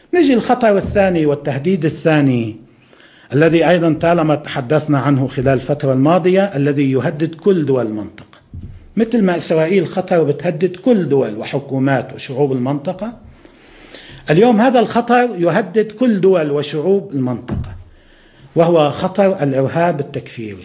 نجي الخطر الثاني والتهديد الثاني الذي أيضا طالما تحدثنا عنه خلال الفترة الماضية، الذي يهدد كل دول المنطقة. مثل ما إسرائيل خطر بتهدد كل دول وحكومات وشعوب المنطقة، اليوم هذا الخطر يهدد كل دول وشعوب المنطقة، وهو خطر الإرهاب التكفيري.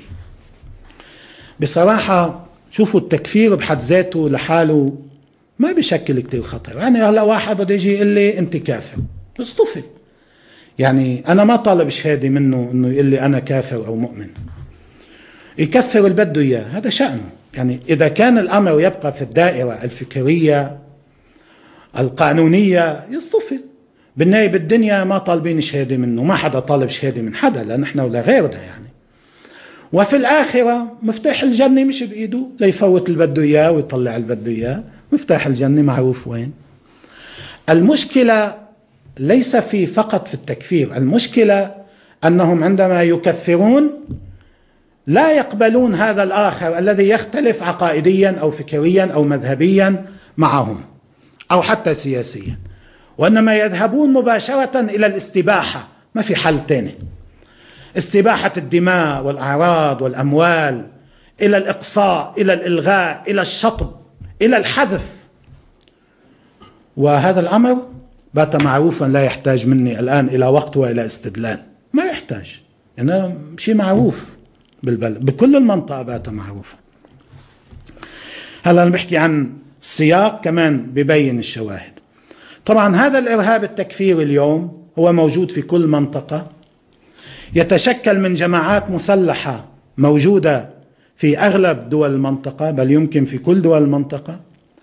بصراحة شوفوا، التكفير بحد ذاته لحاله ما بيشكل كتير خطر. يعني هلا واحد بده يجي يقول لي أنت كافر، اصطفل. يعني أنا ما طالب شهادة منه أنه يقول لي أنا كافر أو مؤمن، يكفر اللي بده إياه، هذا شأنه. يعني إذا كان الأمر يبقى في الدائرة الفكرية القانونية يصطفل. بالنهاية بالدنيا ما طالبين شهادة منه، ما حدا طالب شهادة من حدا، لا نحن ولا غيرنا يعني. وفي الآخرة مفتاح الجنة مش بإيده ليفوت اللي بده إياه ويطلع اللي بده إياه. مفتاح الجنة معروف وين. المشكلة ليس فقط في التكفير، المشكلة أنهم عندما يكفرون لا يقبلون هذا الآخر الذي يختلف عقائديا أو فكريا أو مذهبيا معهم أو حتى سياسيا، وإنما يذهبون مباشرة إلى الاستباحة. ما في حل تاني. استباحة الدماء والأعراض والأموال، إلى الإقصاء، إلى الإلغاء، إلى الشطب، إلى الحذف. وهذا الأمر بات معروفا، لا يحتاج مني الآن إلى وقت وإلى استدلال، ما يحتاج، يعني شيء معروف بالبلد بكل المنطقة، بات معروفا. هلا أنا بحكي عن السياق كمان ببين الشواهد. طبعا هذا الإرهاب التكفيري اليوم هو موجود في كل منطقة، يتشكل من جماعات مسلحة موجودة في أغلب دول المنطقة، بل يمكن في كل دول المنطقة.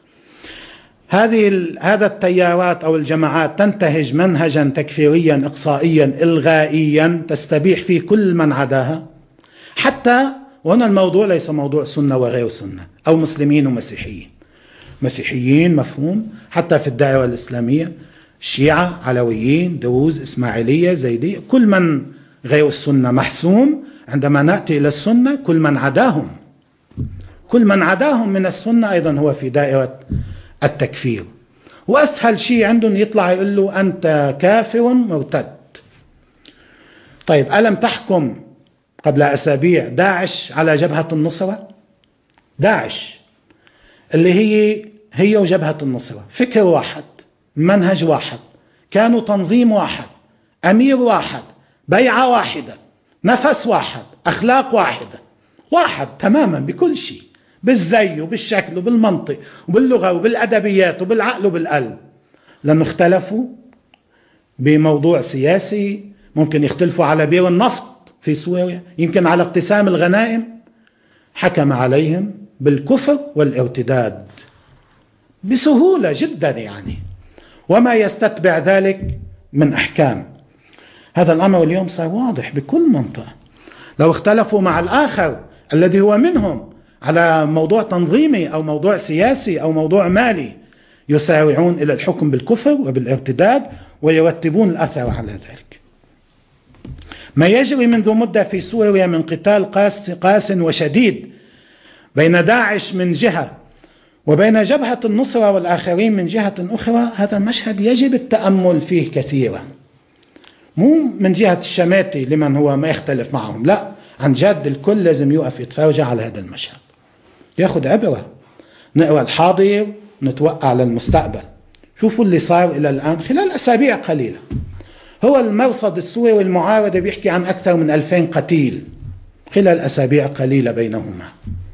هذا التيارات أو الجماعات تنتهج منهجا تكفيريا إقصائيا إلغائيا تستبيح فيه كل من عداها. حتى وهنا الموضوع ليس موضوع سنة وغير سنة أو مسلمين ومسيحيين. مسيحيين مفهوم، حتى في الدائرة الإسلامية شيعة، علويين، دروز، إسماعيلية، زيدية، كل من غير السنة محسوم. عندما نأتي إلى السنة كل من عداهم من السنة أيضا هو في دائرة التكفير. وأسهل شيء عندهم يطلع يقول له أنت كافر مرتد. طيب ألم تحكم قبل أسابيع داعش على جبهة النصرة؟ داعش اللي هي وجبهة النصرة فكر واحد، منهج واحد، كانوا تنظيم واحد، أمير واحد، بيعة واحدة، نفس واحد، أخلاق واحدة، واحد تماما بكل شيء، بالزي وبالشكل وبالمنطق وباللغة وبالأدبيات وبالعقل وبالقلب. لأنه اختلفوا بموضوع سياسي، ممكن يختلفوا على بير النفط في سوريا، يمكن على اقتسام الغنائم، حكم عليهم بالكفر والارتداد بسهولة جدا يعني، وما يستتبع ذلك من أحكام. هذا الأمر اليوم صار واضح بكل منطقة. لو اختلفوا مع الآخر الذي هو منهم على موضوع تنظيمي أو موضوع سياسي أو موضوع مالي، يسارعون إلى الحكم بالكفر وبالارتداد ويرتبون الأثر على ذلك. ما يجري منذ مدة في سوريا من قتال قاس وشديد بين داعش من جهة وبين جبهة النصرة والآخرين من جهة أخرى، هذا مشهد يجب التأمل فيه كثيرا، مو من جهة الشماتة لمن هو ما يختلف معهم، لا، عن جد الكل لازم يوقف يتفرج على هذا المشهد، ياخد عبرة، نقرأ الحاضر نتوقع للمستقبل. شوفوا اللي صار إلى الآن خلال أسابيع قليلة. هو المرصد السوري المعارضة بيحكي عن أكثر من 2000 قتيل خلال أسابيع قليلة بينهما.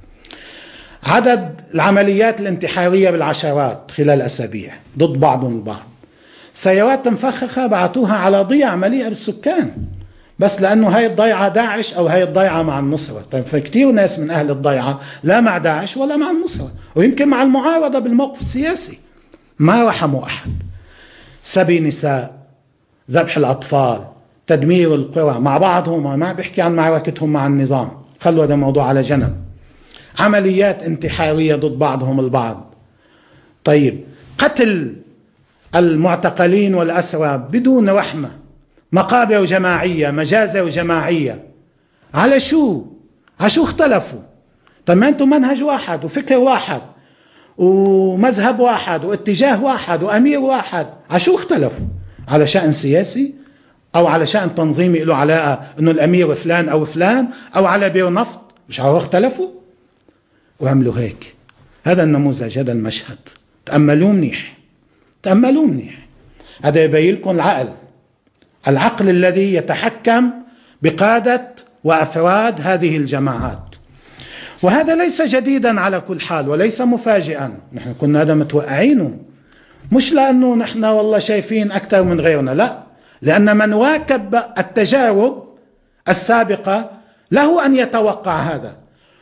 عدد العمليات الانتحارية بالعشرات خلال أسابيع ضد بعضهم البعض. سيارات مفخخة بعتوها على ضيعة مليئة بالسكان بس لأنه هاي الضيعة داعش أو هاي الضيعة مع النصرة. طيب فكتير ناس من أهل الضيعة لا مع داعش ولا مع النصرة، ويمكن مع المعارضة بالموقف السياسي، ما رحموا أحد. سبي نساء، ذبح الأطفال، تدمير القرى مع بعضهم، ما بيحكي عن معركتهم مع النظام، خلوا هذا الموضوع على جنب. عمليات انتحارية ضد بعضهم البعض. طيب قتل المعتقلين والأسرى بدون رحمة، مقابر جماعية، مجازر جماعية. على شو اختلفوا؟ طيب ما انتم منهج واحد وفكر واحد ومذهب واحد واتجاه واحد وأمير واحد، على شو اختلفوا؟ على شأن سياسي أو على شأن تنظيمي له علاقة أنه الأمير فلان أو فلان أو على بير نفط، مش عارف اختلفوا وعملوا هيك. هذا النموذج، هذا المشهد، تأملوه منيح، تأملوه منيح. هذا يبين لكم العقل الذي يتحكم بقادة وأفراد هذه الجماعات. وهذا ليس جديدا على كل حال وليس مفاجئا، نحن كنا هذا متوقعينه، مش لأنه نحن والله شايفين أكثر من غيرنا، لا، لأن من واكب التجارب السابقة له أن يتوقع هذا.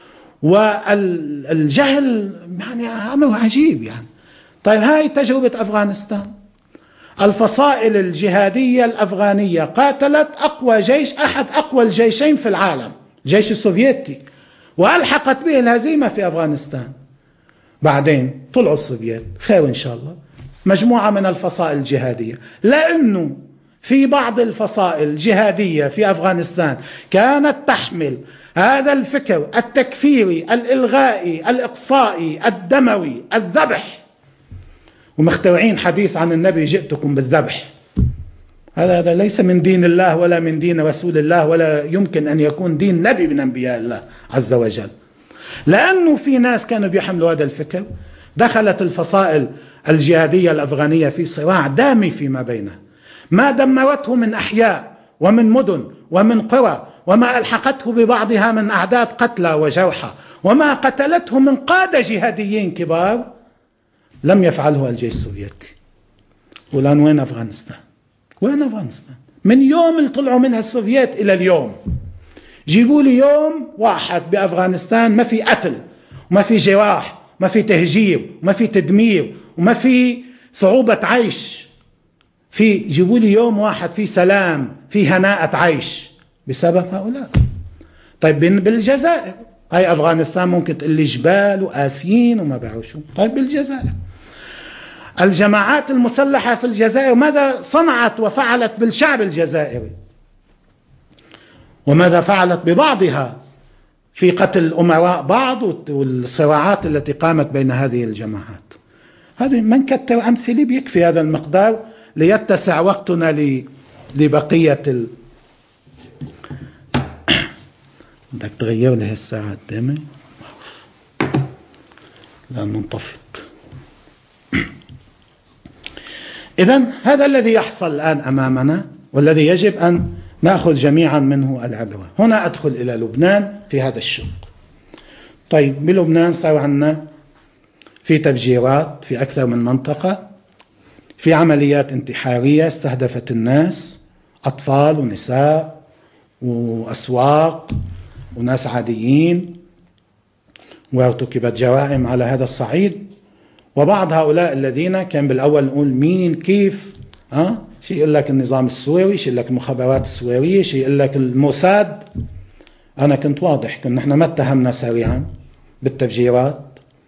والجهل يعني أمر عجيب يعني. طيب هاي تجربة أفغانستان، الفصائل الجهادية الأفغانية قاتلت أقوى جيش، أحد أقوى الجيشين في العالم، الجيش السوفيتي، وألحقت به الهزيمة في أفغانستان. بعدين طلعوا السوفيت، خير إن شاء الله، مجموعة من الفصائل الجهادية، لأنه في بعض الفصائل الجهادية في أفغانستان كانت تحمل هذا الفكر التكفيري الإلغائي الإقصائي الدموي الذبح، ومخترعين حديث عن النبي جئتكم بالذبح. هذا ليس من دين الله ولا من دين رسول الله، ولا يمكن أن يكون دين نبي من أنبياء الله عز وجل. لأنه في ناس كانوا بيحملوا هذا الفكر، دخلت الفصائل الجهادية الأفغانية في صراع دامي فيما بينها، ما دمرته من أحياء ومن مدن ومن قرى، وما ألحقته ببعضها من أعداد قتلى وجرحى، وما قتلته من قادة جهاديين كبار، لم يفعله الجيش السوفيتي. والآن وين أفغانستان؟ وين أفغانستان؟ من يوم اللي طلعوا منها السوفيت إلى اليوم، جيبوا لي يوم واحد بأفغانستان ما في قتل وما في جراح وما في تهجير وما في تدمير وما في صعوبة عيش، جيبوا لي يوم واحد في سلام، في هناءة عيش بسبب هؤلاء. طيب بالجزائر، هاي أفغانستان ممكن تقول لي جبال وآسيين وما بعرف شو. طيب بالجزائر، الجماعات المسلحة في الجزائر ماذا صنعت وفعلت بالشعب الجزائري؟ وماذا فعلت ببعضها في قتل أمراء بعض والصراعات التي قامت بين هذه الجماعات؟ هذه من كتر أمثلة بيكفي هذا المقدار ليتسع وقتنا لبقية بدك تغير لي هالساعة قدامي لأنه انطفت. إذن هذا الذي يحصل الآن أمامنا والذي يجب أن نأخذ جميعا منه العبرة. هنا أدخل إلى لبنان في هذا الشق. طيب بلبنان صار عندنا في تفجيرات في أكثر من منطقة، في عمليات انتحارية استهدفت الناس، أطفال ونساء وأسواق وناس عاديين، وارتكبت جرائم على هذا الصعيد. وبعض هؤلاء الذين كان بالأول نقول مين كيف، شيء يقول لك النظام السوري، شيء يقول لك المخابرات السورية، شيء يقول لك الموساد. أنا كنت واضح، كنا نحن ما اتهمنا سريعا بالتفجيرات،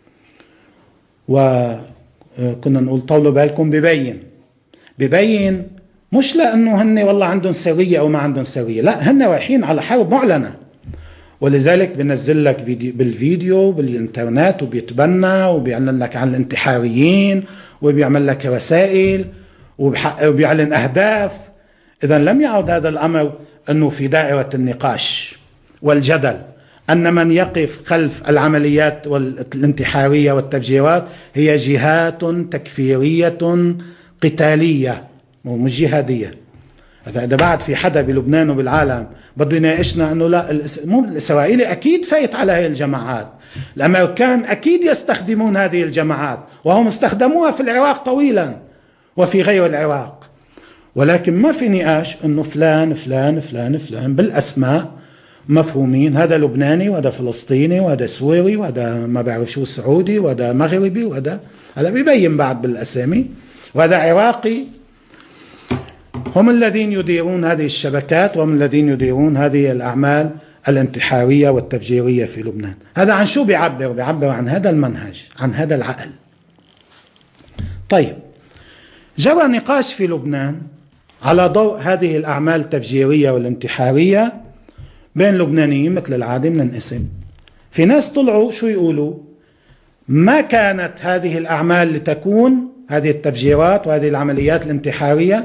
وكنا نقول طولوا بالكم، ببين مش لأنه هن والله عندهم سرية أو ما عندهم سرية، لا، هن رايحين على حرب معلنة، ولذلك بنزل لك بالفيديو بالإنترنت وبيتبنى وبيعلن لك عن الانتحاريين وبيعمل لك رسائل وبيعلن أهداف. إذن لم يعد هذا الأمر أنه في دائرة النقاش والجدل أن من يقف خلف العمليات الانتحارية والتفجيرات هي جهات تكفيرية قتالية مش جهادية. إذا بعد في حدا بلبنان وبالعالم بده يناقشنا أنه لا، الإسرائيلي أكيد فايت على هذه الجماعات، الأمريكان أكيد يستخدمون هذه الجماعات، وهم استخدموها في العراق طويلا وفي غير العراق، ولكن ما في نقاش أنه فلان فلان فلان فلان بالأسماء مفهومين، هذا لبناني وهذا فلسطيني وهذا سوري وهذا ما بعرف شو سعودي وهذا مغربي وهذا هذا بيبين بعد بالأسامي، وهذا عراقي. هم الذين يديرون هذه الشبكات وهم الذين يديرون هذه الأعمال الانتحارية والتفجيرية في لبنان. هذا عن شو بيعبر؟ بيعبر عن هذا المنهج، عن هذا العقل. طيب جرى نقاش في لبنان على ضوء هذه الأعمال التفجيرية والانتحارية بين لبنانيين مثل العادة بننقسم. في ناس طلعوا شو يقولوا؟ ما كانت هذه الأعمال لتكون، هذه التفجيرات وهذه العمليات الانتحارية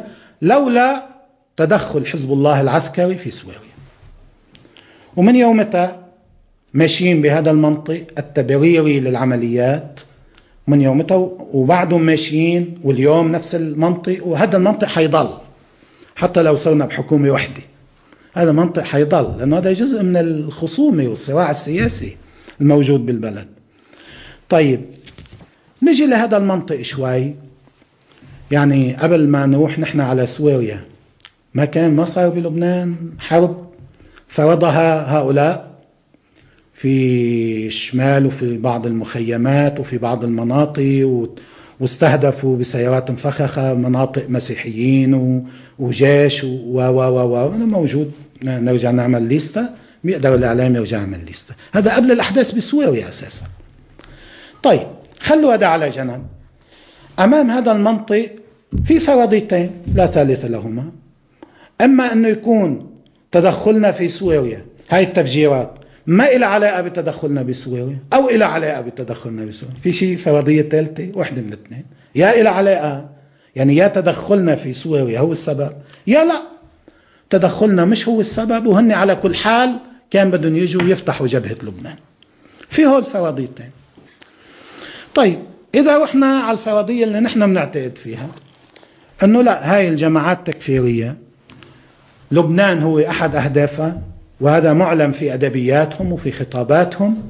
لولا تدخل حزب الله العسكري في سوريا. ومن يومتها ماشيين بهذا المنطق التبريري للعمليات، من يومتها وبعدهم ماشيين، واليوم نفس المنطق، وهذا المنطق حيضل حتى لو صرنا بحكومة وحدة. هذا منطق حيضل لأنه هذا جزء من الخصومة والصراع السياسي الموجود بالبلد. طيب نجي لهذا المنطق شوي. يعني قبل ما نروح نحن على سوريا، ما صار بلبنان حرب فرضها هؤلاء في الشمال وفي بعض المخيمات وفي بعض المناطق، واستهدفوا بسيارات مفخخة مناطق مسيحيين وجيش و موجود. نرجع نعمل ليستة، بيقدر الإعلام يرجع يعمل ليستة. هذا قبل الأحداث بسوريا أساسا. طيب خلوا هذا على جنب. أمام هذا المنطق في فرضيتين لا ثالث لهما: أما أنه يكون تدخلنا في سوريا، هاي التفجيرات ما إلى علاقة بتدخلنا بسوريا، أو إلى علاقة بتدخلنا بسوريا. في شيء فرضية ثالثة، واحدة من الاثنين: يا إلى علاقة، يعني يا تدخلنا في سوريا هو السبب، يا لا تدخلنا مش هو السبب، وهن على كل حال كان بدهم يجوا يفتحوا جبهة لبنان. في هول فرضيتين. طيب إذا رحنا على الفرضية اللي نحن بنعتقد فيها، أنه لا، هاي الجماعات التكفيرية لبنان هو أحد أهدافها، وهذا معلم في أدبياتهم وفي خطاباتهم،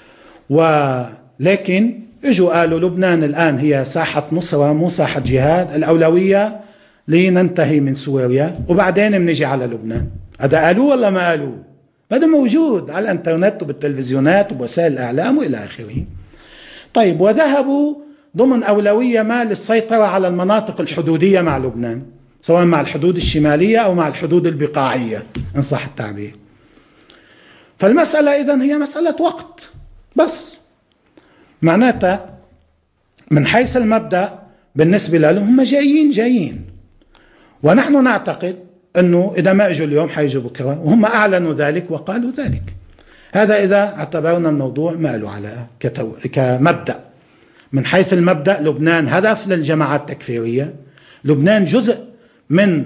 ولكن اجوا قالوا لبنان الآن هي ساحة نصرة مو ساحة جهاد، الأولوية لننتهي من سوريا وبعدين بنجي على لبنان. هذا قالوه ولا ما قالوه؟ هذا موجود على الانترنت وبالتلفزيونات وبوسائل الإعلام وإلى آخره. طيب وذهبوا ضمن أولوية ما للسيطرة على المناطق الحدودية مع لبنان، سواء مع الحدود الشمالية أو مع الحدود البقاعية إن صح التعبير. فالمسألة إذن هي مسألة وقت بس. معناتها من حيث المبدأ بالنسبة لهم هم جايين، ونحن نعتقد أنه إذا ما أجوا اليوم حيجوا بكرة، وهم أعلنوا ذلك وقالوا ذلك. هذا إذا اعتبرنا الموضوع ما له علاقة كمبدأ. من حيث المبدأ لبنان هدف للجماعات التكفيرية، لبنان جزء من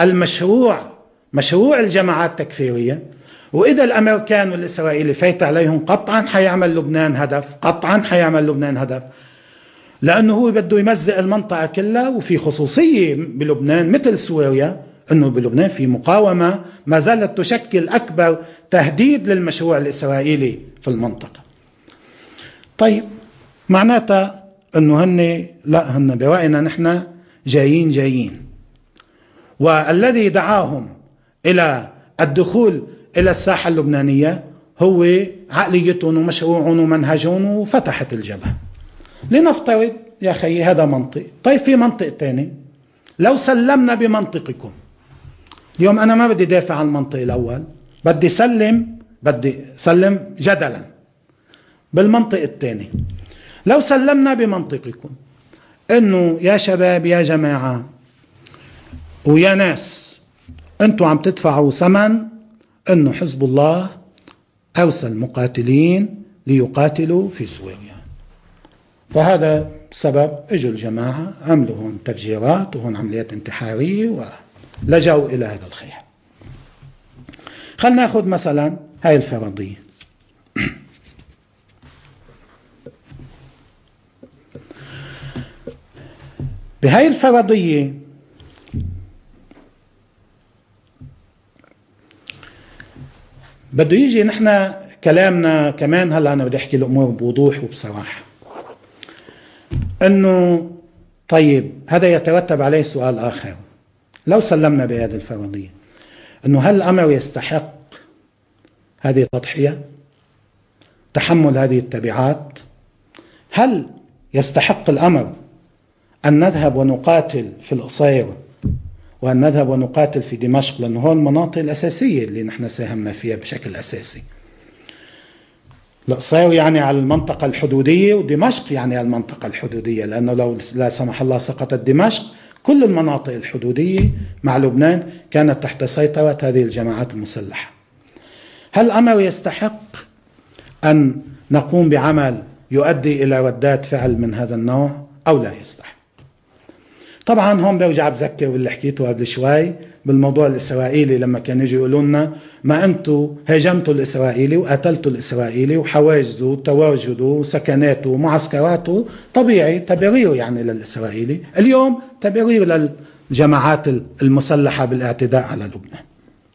مشروع الجماعات التكفيرية، وإذا الأمريكان والإسرائيلي فايت عليهم قطعا حيعمل لبنان هدف، لأنه هو بده يمزق المنطقة كلها. وفي خصوصية بلبنان مثل سوريا، أنه بلبنان في مقاومة ما زالت تشكل أكبر تهديد للمشروع الإسرائيلي في المنطقة. طيب معناتها أنه هن برأينا نحن جايين، والذي دعاهم إلى الدخول إلى الساحة اللبنانية هو عقليتهم ومشروعهم ومنهجهم وفتحت الجبهة. لنفترض يا أخي هذا منطق. طيب في منطق تاني: لو سلمنا بمنطقكم اليوم، أنا ما بدي دافع عن المنطق الأول، بدي سلم جدلا بالمنطق الثاني. لو سلمنا بمنطقكم انه يا شباب يا جماعة ويا ناس، انتوا عم تدفعوا ثمن انه حزب الله ارسل مقاتلين ليقاتلوا في سوريا، فهذا السبب اجوا الجماعة عملوا هون تفجيرات وهون عمليات انتحارية ولجوا الى هذا الخير. خلنا ناخذ مثلا هاي الفرضية. بهاي الفرضية بده يجي نحن كلامنا كمان. هلا أنا بدي أحكي الأمور بوضوح وبصراحة، أنه طيب هذا يترتب عليه سؤال آخر. لو سلمنا بهذه الفرضية، أنه هل الأمر يستحق هذه التضحية، تحمل هذه التبعات؟ هل يستحق الأمر أن نذهب ونقاتل في القصير، وأن نذهب ونقاتل في دمشق، لأنه هون المناطق الأساسية اللي نحن ساهمنا فيها بشكل أساسي. القصير يعني على المنطقة الحدودية، ودمشق يعني على المنطقة الحدودية، لأنه لو لا سمح الله سقطت دمشق كل المناطق الحدودية مع لبنان كانت تحت سيطرة هذه الجماعات المسلحة. هل الأمر يستحق أن نقوم بعمل يؤدي إلى ردات فعل من هذا النوع أو لا يستحق؟ طبعا هون برجع بذكر باللي حكيته قبل شوي بالموضوع الإسرائيلي، لما كانوا يجوا يقولوا لنا ما أنتوا هاجمتوا الإسرائيلي وقتلتوا الإسرائيلي وحواجزوا تواجدوا وسكناته ومعسكراته، طبيعي تبرير يعني للإسرائيلي. اليوم تبرير للجماعات المسلحة بالاعتداء على لبنان.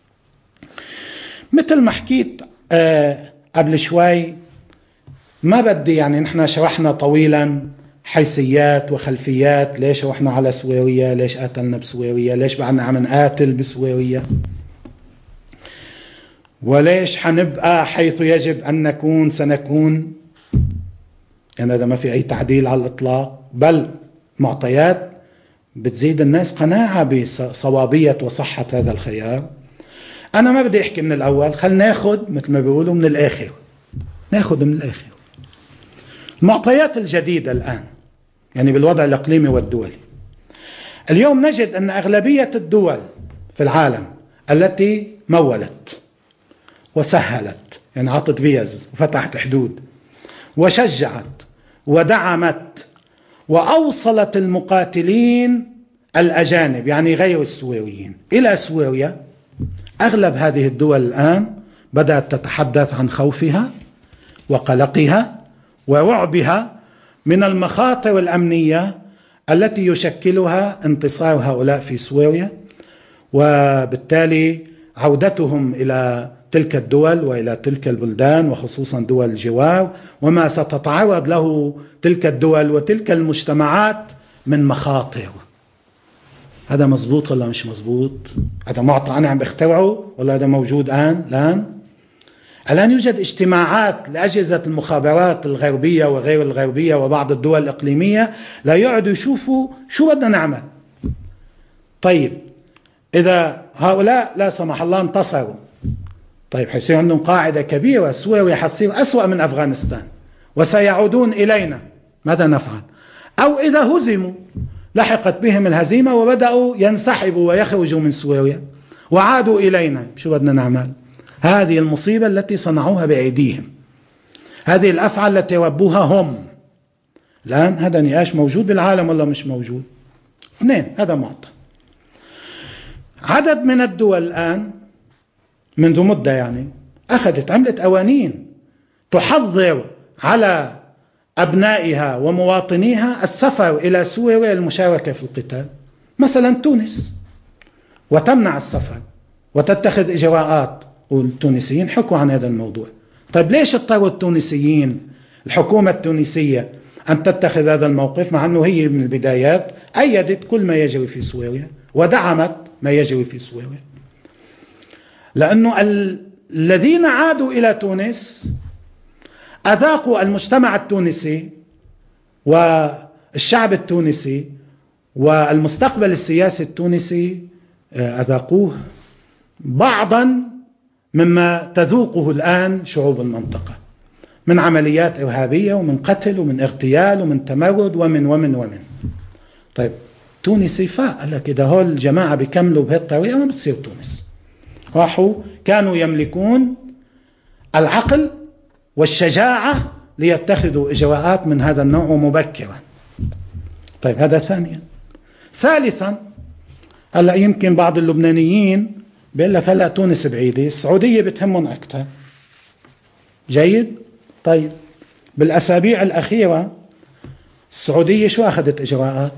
مثل ما حكيت قبل شوي، ما بدي يعني نحن شرحنا طويلا حيثيات وخلفيات، ليش رحنا على سويريا، ليش قاتلنا بسويريا، ليش بعدنا عم نقاتل بسويريا، وليش حنبقى حيث يجب أن نكون سنكون. يعني هذا ما في أي تعديل على الإطلاق، بل معطيات بتزيد الناس قناعة بصوابية وصحة هذا الخيار. أنا ما بدي أحكي من الأول، خلنا ناخد مثل ما بيقولوا من الآخر، ناخد من الآخر. المعطيات الجديدة الآن يعني بالوضع الإقليمي والدولي، اليوم نجد أن أغلبية الدول في العالم التي مولت وسهلت، يعني عطت فيز وفتحت حدود وشجعت ودعمت وأوصلت المقاتلين الأجانب يعني غير السويريين إلى سويريا، أغلب هذه الدول الآن بدأت تتحدث عن خوفها وقلقها ورعبها من المخاطر الأمنية التي يشكلها انتصار هؤلاء في سوريا، وبالتالي عودتهم إلى تلك الدول وإلى تلك البلدان وخصوصا دول الجوار، وما ستتعرض له تلك الدول وتلك المجتمعات من مخاطر. هذا مزبوط ولا مش مزبوط؟ هذا معطى أنا عم بخترعه ولا هذا موجود الآن يوجد اجتماعات لأجهزة المخابرات الغربية وغير الغربية وبعض الدول الإقليمية لا يقعدوا يشوفوا شو بدنا نعمل. طيب إذا هؤلاء لا سمح الله انتصروا، طيب حيصير عندهم قاعدة كبيرة، سوريا حتصير أسوأ من أفغانستان وسيعودون إلينا، ماذا نفعل؟ أو إذا هزموا لحقت بهم الهزيمة وبدأوا ينسحبوا ويخرجوا من سوريا وعادوا إلينا، شو بدنا نعمل؟ هذه المصيبة التي صنعوها بأيديهم، هذه الأفعال التي ربوها هم. الآن هذا نقاش موجود بالعالم ولا مش موجود؟ اثنين، هذا معطى. عدد من الدول الآن منذ مدة يعني أخذت عملت قوانين تحظر على أبنائها ومواطنيها السفر إلى سوريا للمشاركة في القتال، مثلا تونس، وتمنع السفر وتتخذ إجراءات، والتونسيين حكوا عن هذا الموضوع. طيب ليش اضطروا التونسيين الحكومة التونسية أن تتخذ هذا الموقف، مع أنه هي من البدايات أيدت كل ما يجري في سوريا ودعمت ما يجري في سوريا؟ لأنه الذين عادوا إلى تونس أذاقوا المجتمع التونسي والشعب التونسي والمستقبل السياسي التونسي، أذاقوه بعضا مما تذوقه الآن شعوب المنطقة من عمليات إرهابية ومن قتل ومن اغتيال ومن تمرد ومن. طيب تونسي فاق قال لك إذا هول الجماعة بيكملوا بهالطريقة ما بتصير تونس. راحوا كانوا يملكون العقل والشجاعة ليتخذوا إجراءات من هذا النوع مبكرا. طيب هذا ثانيا. ثالثا، هلا يمكن بعض اللبنانيين بيقول لك هلا تونس بعيدة، السعودية بتهمهم أكثر. جيد؟ طيب بالأسابيع الأخيرة السعودية شو أخذت إجراءات؟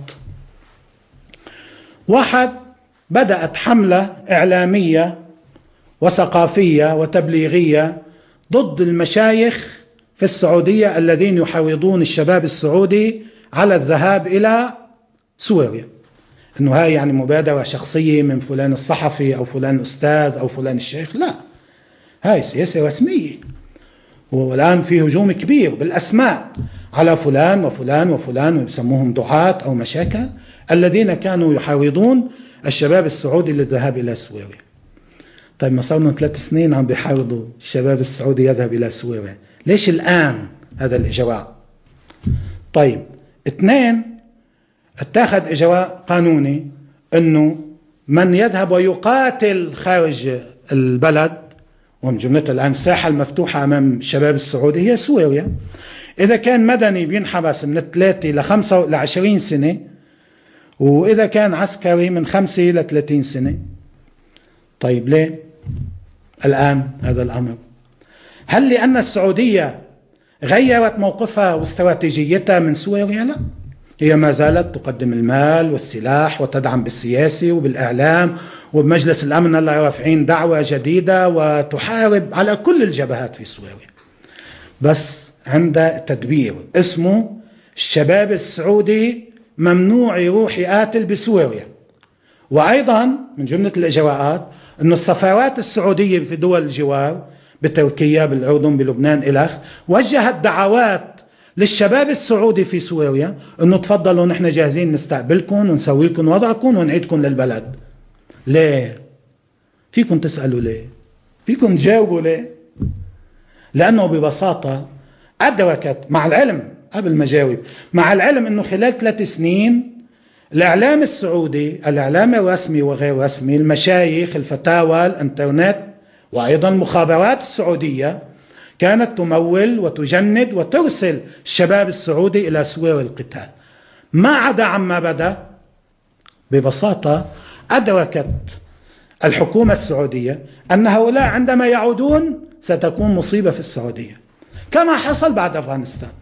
واحد، بدأت حملة إعلامية وثقافية وتبليغية ضد المشايخ في السعودية الذين يحرضون الشباب السعودي على الذهاب إلى سوريا، إنه هاي يعني مبادرة شخصية من فلان الصحفي أو فلان أستاذ أو فلان الشيخ، لا، هاي سياسة رسمية. والآن في هجوم كبير بالأسماء على فلان وفلان وفلان، ويسموهم دعاة أو مشاكل الذين كانوا يحرضون الشباب السعودي للذهاب إلى سوريا. طيب ما صارنا 3 سنين عم بيحرضوا الشباب السعودي يذهب إلى سوريا، ليش الآن هذا الإجراء؟ طيب 2، اتخذ إجراء قانوني أنه من يذهب ويقاتل خارج البلد، ومن جملته الآن الساحة المفتوحة أمام الشباب السعودي هي سوريا، إذا كان مدني بينحبس من 3 ل 20 سنة، وإذا كان عسكري من 5 إلى 30 سنة. طيب ليه الآن هذا الأمر؟ هل لأن السعودية غيرت موقفها واستراتيجيتها من سوريا؟ لا، هي ما زالت تقدم المال والسلاح وتدعم بالسياسي وبالإعلام وبمجلس الأمن اللي رافعين دعوة جديدة وتحارب على كل الجبهات في سوريا، بس عند تدبير اسمه الشباب السعودي ممنوع يروح يقاتل بسوريا. وأيضا من جملة الإجراءات أن السفارات السعودية في دول الجوار بتركيا بالأردن بلبنان إلخ وجهت دعوات للشباب السعودي في سوريا أنه تفضلوا نحن جاهزين نستقبلكم ونسوي لكم وضعكم ونعيدكم للبلد. ليه؟ فيكم تسألوا ليه؟ فيكم تجاوبوا ليه؟ لأنه ببساطة أدركت، مع العلم قبل ما جاوب، مع العلم أنه خلال 3 سنين الإعلام السعودي، الإعلام الرسمي وغير رسمي، المشايخ، الفتاوى، الإنترنت، وأيضا المخابرات السعودية كانت تمول وتجند وترسل الشباب السعودي إلى سوير القتال. ما عدا عما بدأ، ببساطة أدركت الحكومة السعودية أن هؤلاء عندما يعودون ستكون مصيبة في السعودية، كما حصل بعد أفغانستان.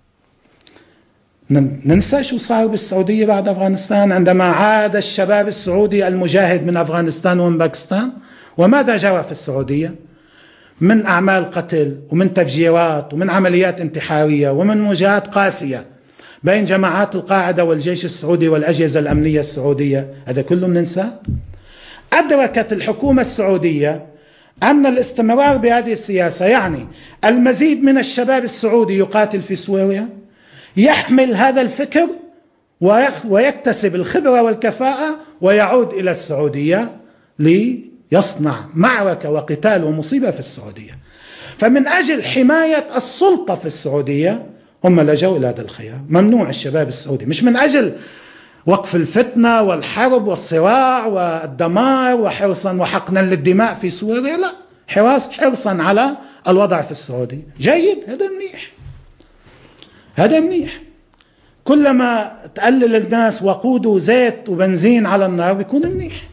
ننسى شو صار بالسعودية بعد أفغانستان عندما عاد الشباب السعودي المجاهد من أفغانستان ومن باكستان، وماذا جرى في السعودية من أعمال قتل ومن تفجيرات ومن عمليات انتحارية ومن مواجهات قاسية بين جماعات القاعدة والجيش السعودي والأجهزة الأمنية السعودية. هذا كله ننسى. أدركت الحكومة السعودية أن الاستمرار بهذه السياسة يعني المزيد من الشباب السعودي يقاتل في سوريا، يحمل هذا الفكر ويكتسب الخبرة والكفاءة ويعود إلى السعودية ليصنع معركة وقتال ومصيبة في السعودية. فمن أجل حماية السلطة في السعودية هم لجوا إلى هذا الخيار، ممنوع الشباب السعودي، مش من أجل وقف الفتنة والحرب والصراع والدمار وحرصا وحقنا للدماء في سوريا، لا، حرصا على الوضع في السعودية. جيد، هذا منيح، هذا منيح. كلما تقلل الناس وقود زيت وبنزين على النار بيكون منيح.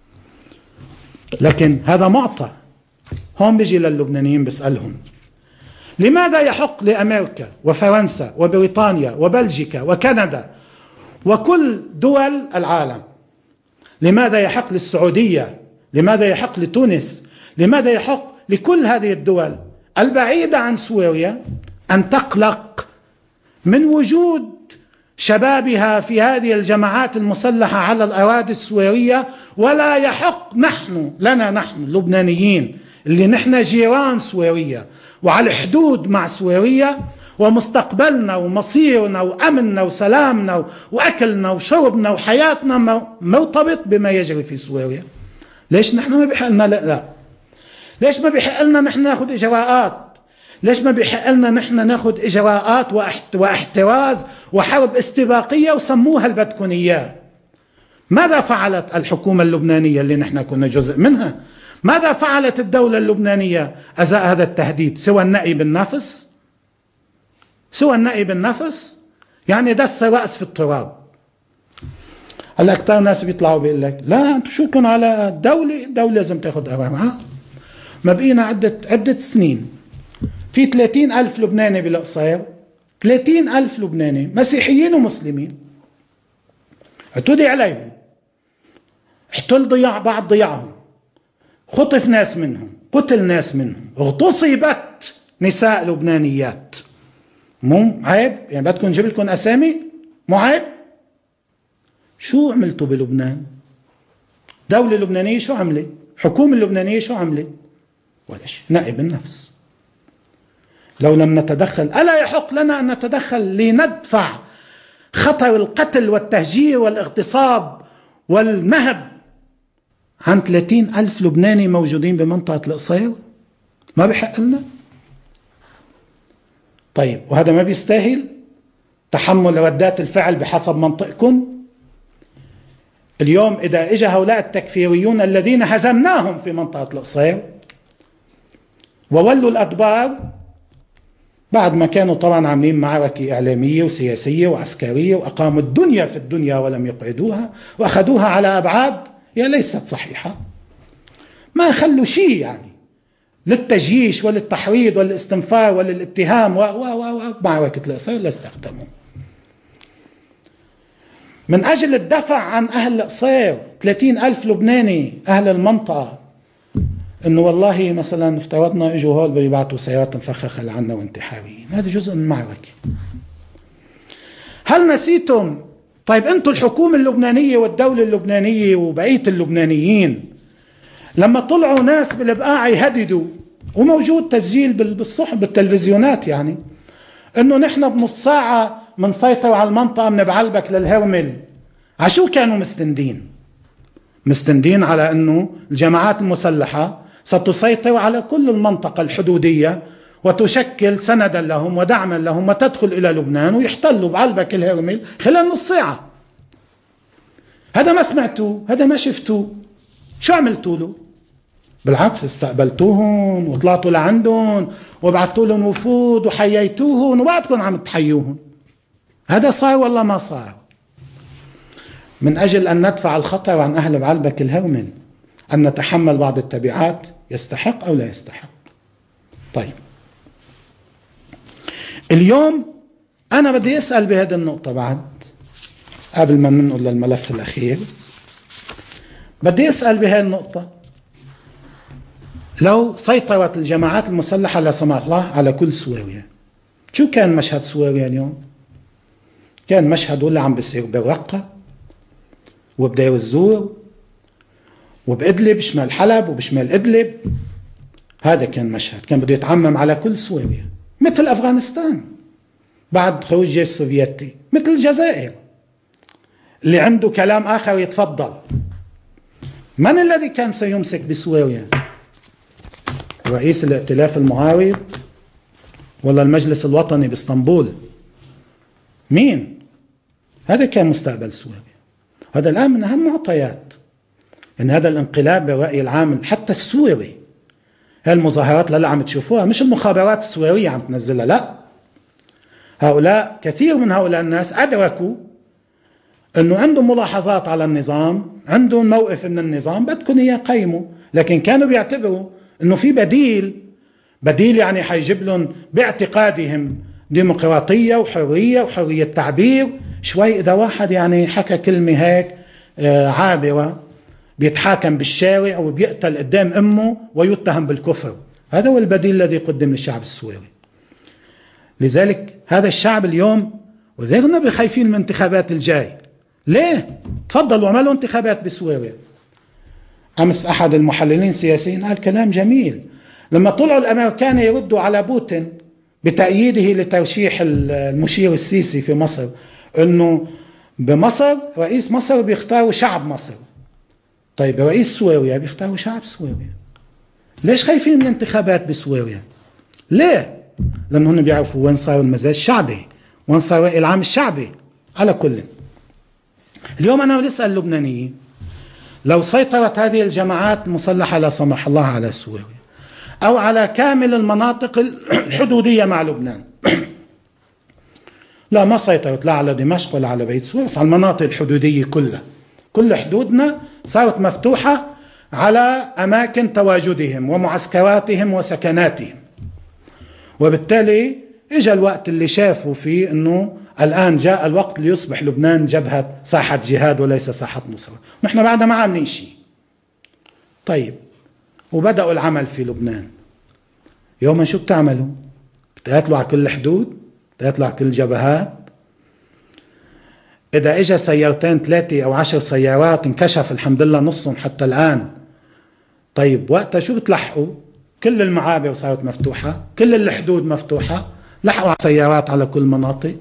لكن هذا معطى. هون بيجي للبنانيين بسألهم لماذا يحق لأمريكا وفرنسا وبريطانيا وبلجيكا وكندا وكل دول العالم، لماذا يحق للسعودية، لماذا يحق لتونس، لماذا يحق لكل هذه الدول البعيدة عن سوريا أن تقلق من وجود شبابها في هذه الجماعات المسلحة على الأراضي السورية، ولا يحق لنا نحن اللبنانيين اللي نحن جيران سوريا وعلى الحدود مع سوريا، ومستقبلنا ومصيرنا وأمننا وسلامنا وأكلنا وشربنا وحياتنا مرتبط بما يجري في سوريا. ليش نحن ما بيحق لنا؟ لا، ليش ما بيحق لنا نحن ناخذ إجراءات؟ ليش ما بيحق لنا نحن ناخذ إجراءات واحتراز وحرب استباقية وسموها اللي بدكم إياه؟ ماذا فعلت الحكومة اللبنانية اللي نحن كنا جزء منها؟ ماذا فعلت الدولة اللبنانية أزاء هذا التهديد؟ سوى النأي بالنفس؟ سوى النأي بالنفس؟ يعني دس رأس في التراب. هلا أكثر ناس بيطلعوا بيقول لك لا أنتم شو كن على الدولة لازم تاخذ قرار. ما بقينا عدة سنين في 30,000 لبناني بالقصير، 30,000 لبناني مسيحيين ومسلمين اعتدي عليهم، احتل بعض ضياعهم، خطف ناس منهم، قتل ناس منهم، اغتصبت نساء لبنانيات. مو عيب؟ يعني بدكم نجيب لكم أسامي؟ مو عيب؟ شو عملتوا بلبنان؟ دولة لبنانية شو عملت؟ حكومة اللبنانية شو عملت؟ ولا شيء، نائب النفس. لو لم نتدخل، ألا يحق لنا أن نتدخل لندفع خطر القتل والتهجير والاغتصاب والنهب عن 30,000 لبناني موجودين بمنطقة القصير؟ ما بيحق لنا؟ طيب، وهذا ما بيستاهل تحمل ردات الفعل بحسب منطقكم؟ اليوم إذا إجا هؤلاء التكفيريون الذين هزمناهم في منطقة القصير وولوا الأدبار بعد ما كانوا طبعا عاملين معركة إعلامية وسياسية وعسكرية وأقاموا الدنيا في الدنيا ولم يقعدوها وأخذوها على أبعاد هي ليست صحيحة. ما خلوا شيء يعني للتجييش وللتحريض وللاستنفار وللاتهام ومعركة القصير لا استخدموا. من أجل الدفع عن أهل القصير 30,000 لبناني أهل المنطقة، إنه والله مثلا افترضنا إجوا هول بيبعتوا سيارات مفخخة لعنا وانتحاريين، هذا جزء من المعركة. هل نسيتم؟ طيب أنتم الحكومة اللبنانية والدولة اللبنانية وبقية اللبنانيين لما طلعوا ناس بالبقاع يهددوا، وموجود تسجيل بالصحف بالتلفزيونات يعني، إنه نحن بنص ساعة منسيطر على المنطقة من بعلبك للهرمل، عشو كانوا مستندين على أنه الجماعات المسلحة ستسيطر على كل المنطقة الحدودية وتشكل سندا لهم ودعما لهم وتدخل إلى لبنان ويحتلوا بعلبك الهرمل خلال نص ساعة. هذا ما سمعتوه، هذا ما شفتوه، شو عملتوا له؟ بالعكس استقبلتوهم وطلعتوا لعندهم وبعثتوا لهم وفود وحييتوهم وبعدكم عم تحيوهم. هذا صار والله ما صار. من أجل أن ندفع الخطر عن أهل بعلبك الهرمل، أن نتحمل بعض التبعات، يستحق أو لا يستحق. طيب اليوم أنا بدي أسأل بهذه النقطة بعد قبل ما ننقل للملف الأخير، بدي أسأل بهذه النقطة: لو سيطرت الجماعات المسلحة لا سمح الله على كل سوريا، شو كان مشهد سوريا اليوم؟ كان مشهد ولا عم بيصير بالرقة وبدير الزور وبإدلب شمال حلب وبشمال إدلب. هذا كان مشهد كان بده يتعمم على كل سوريا، مثل أفغانستان بعد خروج الجيش السوفيتي، مثل الجزائر. اللي عنده كلام آخر يتفضل. من الذي كان سيمسك بسوريا؟ رئيس الائتلاف المعارض ولا المجلس الوطني باسطنبول؟ مين؟ هذا كان مستقبل سوريا. هذا الآن من أهم معطيات إن هذا الانقلاب بالرأي العام حتى السوري. هالمظاهرات اللي عم تشوفوها مش المخابرات السورية عم تنزلها، لا، هؤلاء كثير من هؤلاء الناس أدركوا أنه عندهم ملاحظات على النظام، عندهم موقف من النظام بدكم إياه قيموا، لكن كانوا بيعتبروا أنه في بديل يعني حيجيب لهم باعتقادهم ديمقراطية وحرية تعبير. شوي إذا واحد يعني حكى كلمة هيك عابرة بيتحاكم بالشارع وبيقتل قدام أمه ويتهم بالكفر، هذا هو البديل الذي قدم للشعب السوري. لذلك هذا الشعب اليوم وغيرنا بخايفين من الانتخابات الجاي. ليه؟ تفضلوا عملوا انتخابات بسوريا. أمس أحد المحللين السياسيين قال كلام جميل، لما طلعوا الأمريكان يردوا على بوتين بتأييده لترشيح المشير السيسي في مصر، أنه بمصر رئيس مصر بيختاروا شعب مصر، طيب رئيس سوريا بيختاروا شعب سوريا. ليش خايفين من الانتخابات بسوريا؟ ليه؟ لأنه هم بيعرفوا وين صار المزاج الشعبي، وين صار الرأي العام الشعبي. على كل اليوم أنا بدي أسأل اللبنانيين: لو سيطرت هذه الجماعات المسلحة لا سمح الله على سوريا أو على كامل المناطق الحدودية مع لبنان، لا ما سيطرت لا على دمشق ولا على بيت سويس، على المناطق الحدودية كلها، كل حدودنا صارت مفتوحة على أماكن تواجدهم ومعسكراتهم وسكناتهم، وبالتالي إجا الوقت اللي شافوا فيه أنه الآن جاء الوقت ليصبح لبنان جبهة ساحة جهاد وليس ساحة نصرة. نحن بعدنا ما عاملين شيء. طيب وبدأوا العمل في لبنان، يوما شو بتعملوا؟ بتقاتلوا على كل الحدود؟ بتقاتلوا على كل الجبهات؟ إذا إجا سيارتين 3 أو 10 سيارات انكشف الحمد لله نصهم حتى الآن، طيب وقتها شو بتلحقوا؟ كل المعابر صارت مفتوحة، كل الحدود مفتوحة، لحقوا سيارات على كل مناطق.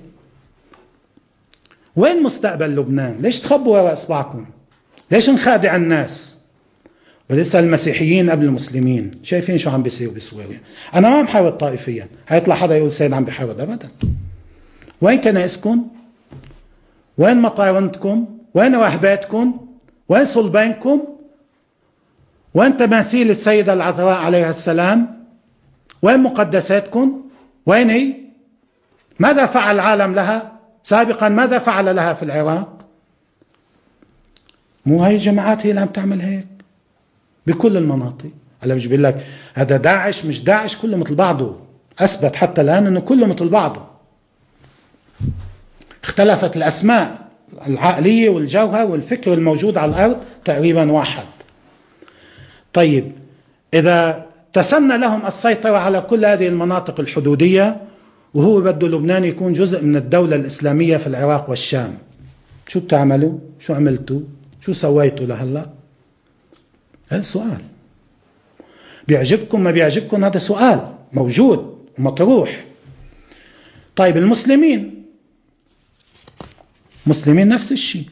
وين مستقبل لبنان؟ ليش تخبوا وراء إصبعكم؟ ليش نخادع الناس؟ ولسه المسيحيين قبل المسلمين شايفين شو عم بيصير بسوريا. أنا ما محارب طائفيا، هيطلع حدا يقول سيد عم بيحارب أبدا. وين كنائسكم؟ وين مطارنتكم؟ وين رهباتكم؟ وين صلبانكم؟ وين تماثيل السيدة العذراء عليها السلام؟ وين مقدساتكم؟ وين هي؟ ماذا فعل العالم لها سابقا؟ ماذا فعل لها في العراق؟ مو هاي الجماعات هي اللي عم تعمل هيك بكل المناطق. هلا بيجي بيقول لك هذا داعش مش داعش، كله مثل بعضه. أثبت حتى الآن أنه كله مثل بعضه، اختلفت الأسماء، العقلية والجوهر والفكر الموجود على الأرض تقريبا واحد. طيب إذا تسنى لهم السيطرة على كل هذه المناطق الحدودية وهو بده لبنان يكون جزء من الدولة الإسلامية في العراق والشام، شو بتعملوا؟ شو عملتوا؟ شو سويتوا لهلا؟ هذا سؤال. بيعجبكم ما بيعجبكم، هذا سؤال موجود ومطروح. طيب المسلمين نفس الشيء.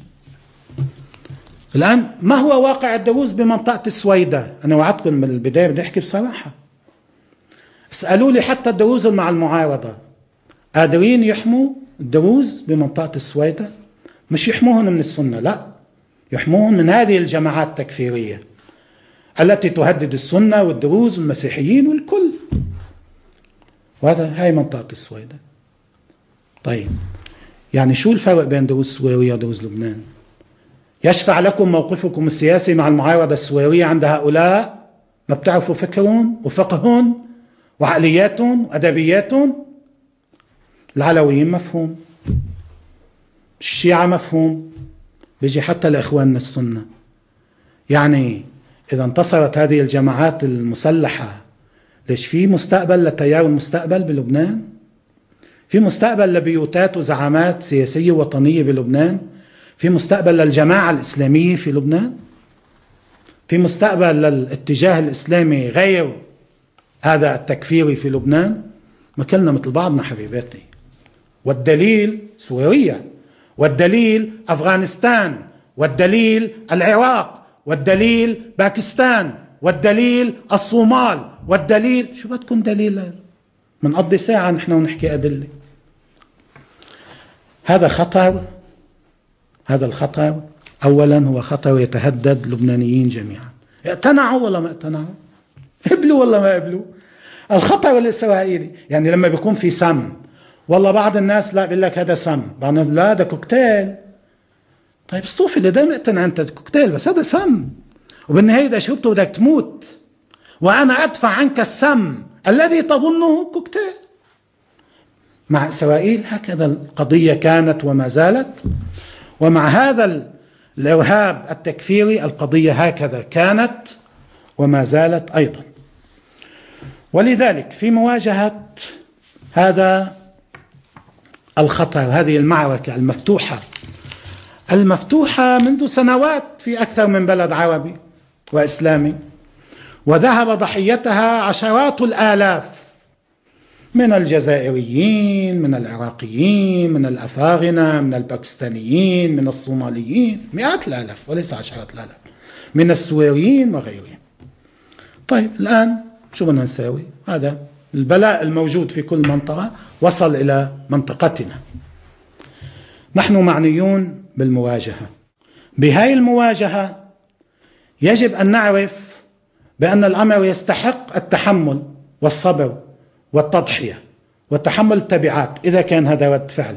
الآن ما هو واقع الدروز بمنطقة السويداء؟ أنا وعدتكم من البداية بدي أحكي بصراحة. اسألوا لي حتى الدروز مع المعارضة قادرين يحموا الدروز بمنطقة السويداء؟ مش يحموهم من السنة، لا، يحموهم من هذه الجماعات التكفيرية التي تهدد السنة والدروز والمسيحيين والكل. وهذا هاي منطقة السويداء. طيب يعني شو الفرق بين دروز سوريا ودروز لبنان؟ يشفع لكم موقفكم السياسي مع المعارضة السورية عند هؤلاء ما بتعرفوا فكرهم وفقههم وعقلياتهم وأدبياتهم؟ العلويين مفهوم، الشيعة مفهوم، بيجي حتى لإخواننا السنة. يعني إذا انتصرت هذه الجماعات المسلحة، ليش في مستقبل لتيار المستقبل بلبنان؟ في مستقبل لبيوتات وزعامات سياسية وطنية بلبنان؟ في مستقبل للجماعة الإسلامية في لبنان؟ في مستقبل للاتجاه الإسلامي غير هذا التكفيري في لبنان؟ ما كلنا مثل بعضنا حبيباتي. والدليل سوريا، والدليل أفغانستان، والدليل العراق، والدليل باكستان، والدليل الصومال، والدليل شو بدكم دليل؟ منقضي ساعة نحن ونحكي أدلة. هذا خطر. هذا الخطر أولا هو خطر يتهدد اللبنانيين جميعا، اقتنعوا ولا ما اقتنعوا، قبلوا ولا ما قبلوا. الخطر الإسرائيلي يعني لما بيكون في سم، والله بعض الناس لا بيقول لك هذا سم، بعضهم لا هذا كوكتيل. طيب اسطوفي اللي دائما اقتنع انت كوكتيل، بس هذا سم، وبالنهاية إذا شربته بدك تموت، وأنا أدفع عنك السم الذي تظنه كوكتيل. مع إسرائيل هكذا القضية كانت وما زالت، ومع هذا الإرهاب التكفيري القضية هكذا كانت وما زالت أيضا. ولذلك في مواجهة هذا الخطر، هذه المعركة المفتوحة منذ سنوات في أكثر من بلد عربي وإسلامي، وذهب ضحيتها عشرات الآلاف من الجزائريين، من العراقيين، من الأفاغنة، من الباكستانيين، من الصوماليين، مئات الآلاف وليس عشرات الآلاف، من السوريين وغيرهم. طيب الآن شو بدنا نساوي؟ هذا البلاء الموجود في كل منطقة وصل إلى منطقتنا. نحن معنيون بالمواجهة. بهاي المواجهة يجب أن نعرف بأن الأمر يستحق التحمل والصبر والتضحية وتحمل التبعات إذا كان هذا رد فعل،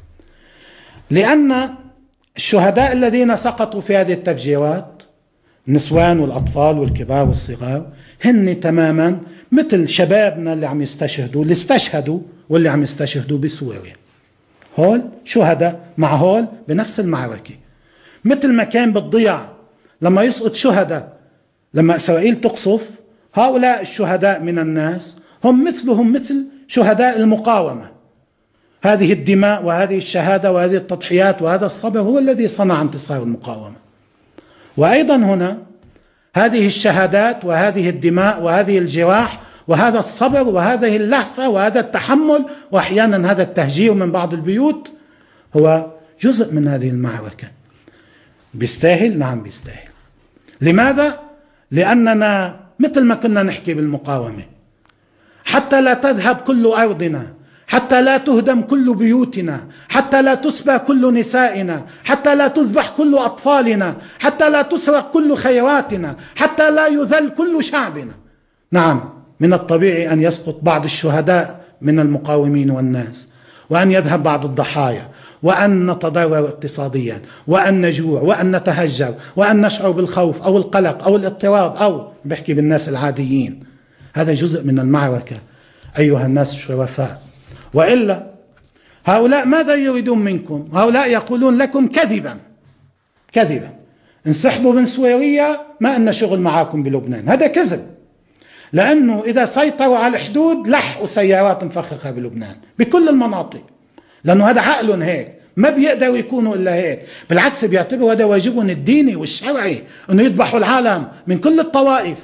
لأن الشهداء الذين سقطوا في هذه التفجيرات، النسوان والأطفال والكبار والصغار، هن تماما مثل شبابنا اللي عم يستشهدوا، اللي استشهدوا واللي عم يستشهدوا بسوريا. هول شهداء مع هول بنفس المعركة. مثل ما كان بالضياع لما يسقط شهداء، لما إسرائيل تقصف، هؤلاء الشهداء من الناس هم مثلهم مثل شهداء المقاومة. هذه الدماء وهذه الشهادة وهذه التضحيات وهذا الصبر هو الذي صنع انتصار المقاومة. وأيضا هنا هذه الشهادات وهذه الدماء وهذه الجراح وهذا الصبر وهذه اللهفة وهذا التحمل وأحيانا هذا التهجير من بعض البيوت هو جزء من هذه المعركة. بيستاهل؟ نعم بيستاهل. لماذا؟ لأننا مثل ما كنا نحكي بالمقاومة، حتى لا تذهب كل أرضنا، حتى لا تهدم كل بيوتنا، حتى لا تسبى كل نسائنا، حتى لا تذبح كل أطفالنا، حتى لا تسرق كل خيراتنا، حتى لا يذل كل شعبنا. نعم من الطبيعي أن يسقط بعض الشهداء من المقاومين والناس، وأن يذهب بعض الضحايا، وأن نتضرر اقتصاديا، وأن نجوع، وأن نتهجر، وأن نشعر بالخوف أو القلق أو الاضطراب، أو بحكي بالناس العاديين. هذا جزء من المعركة أيها الناس الشرفاء. وإلا هؤلاء ماذا يريدون منكم؟ هؤلاء يقولون لكم كذبا انسحبوا من سوريا، ما أن شغل معاكم بلبنان. هذا كذب، لأنه إذا سيطروا على الحدود لحقوا سيارات مفخخة بلبنان بكل المناطق، لأنه هذا عقلهم هيك، ما بيقدروا يكونوا إلا هيك. بالعكس بيعتبروا هذا واجبهم الديني والشرعي، أنه يذبحوا العالم من كل الطوائف.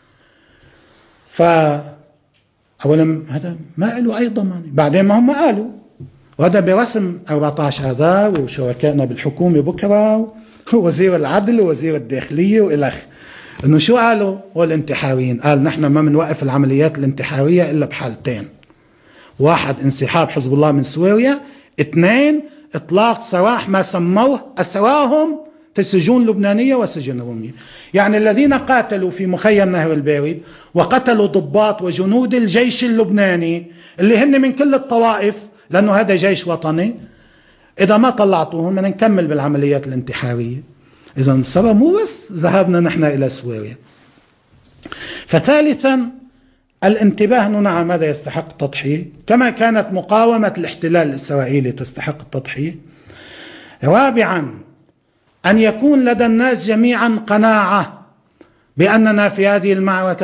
أولا هذا ما له أي ضمان. بعدين ما هم قالوا، وهذا برسم 14 آذار وشركائنا بالحكومة بكرة ووزير العدل ووزير الداخلية وإلخ، إنه شو قالوا؟ والانتحاريين قال نحن ما بنوقف العمليات الانتحارية إلا بحالتين: 1 انسحاب حزب الله من سوريا، 2 إطلاق سراح ما سموه أسراهم في السجون اللبنانية والسجن الرومية. يعني الذين قاتلوا في مخيم نهر البارد وقتلوا ضباط وجنود الجيش اللبناني اللي هن من كل الطوائف، لأنه هذا جيش وطني، إذا ما طلعتوهم بدنا نكمل بالعمليات الانتحارية. إذا السبب مو بس ذهابنا نحن إلى سوريا. فثالثا الانتباه أنه نعم هذا يستحق التضحية، كما كانت مقاومة الاحتلال الإسرائيلي تستحق التضحية. رابعا أن يكون لدى الناس جميعا قناعة بأننا في هذه المعركة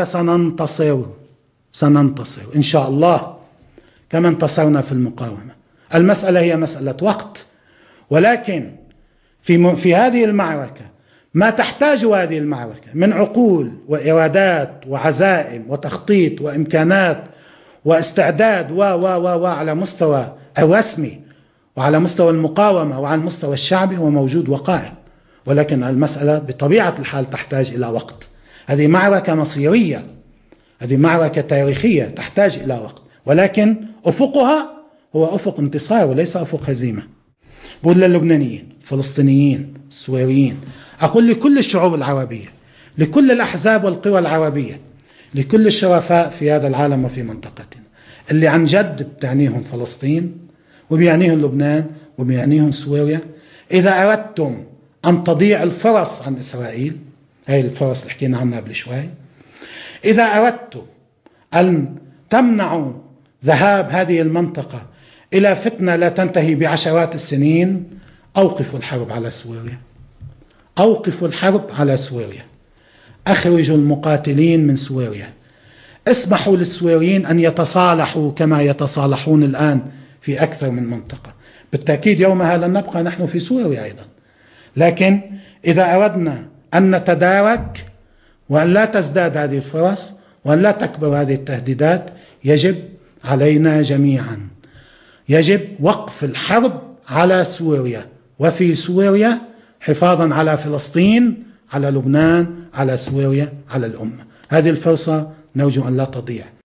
سننتصر إن شاء الله، كما انتصرنا في المقاومة. المسألة هي مسألة وقت، ولكن في هذه المعركة ما تحتاج هذه المعركة من عقول وإرادات وعزائم وتخطيط وإمكانات واستعداد وعلى مستوى الرسمي وعلى مستوى المقاومة وعلى المستوى الشعبي هو موجود وقائم. ولكن المسألة بطبيعة الحال تحتاج إلى وقت. هذه معركة مصيرية، هذه معركة تاريخية تحتاج إلى وقت، ولكن أفقها هو أفق انتصار وليس أفق هزيمة. بقول للبنانيين، الفلسطينيين، السوريين، أقول لكل الشعوب العربية، لكل الأحزاب والقوى العربية، لكل الشرفاء في هذا العالم وفي منطقتنا اللي عن جد بتعنيهم فلسطين وبيعنيهم لبنان وبيعنيهم سوريا، إذا أردتم أن تضيع الفرص عن إسرائيل، هاي الفرص اللي حكينا عنها قبل شوي، إذا أردتم أن تمنعوا ذهاب هذه المنطقة إلى فتنة لا تنتهي بعشرات السنين، أوقفوا الحرب على سوريا، أوقفوا الحرب على سوريا، أخرجوا المقاتلين من سوريا، اسمحوا للسوريين أن يتصالحوا كما يتصالحون الآن في أكثر من منطقة. بالتأكيد يومها لن نبقى نحن في سوريا أيضا، لكن إذا أردنا أن نتدارك وأن لا تزداد هذه الفرص وأن لا تكبر هذه التهديدات، يجب علينا جميعا، يجب وقف الحرب على سوريا وفي سوريا، حفاظا على فلسطين، على لبنان، على سوريا، على الأمة. هذه الفرصة نرجو أن لا تضيع.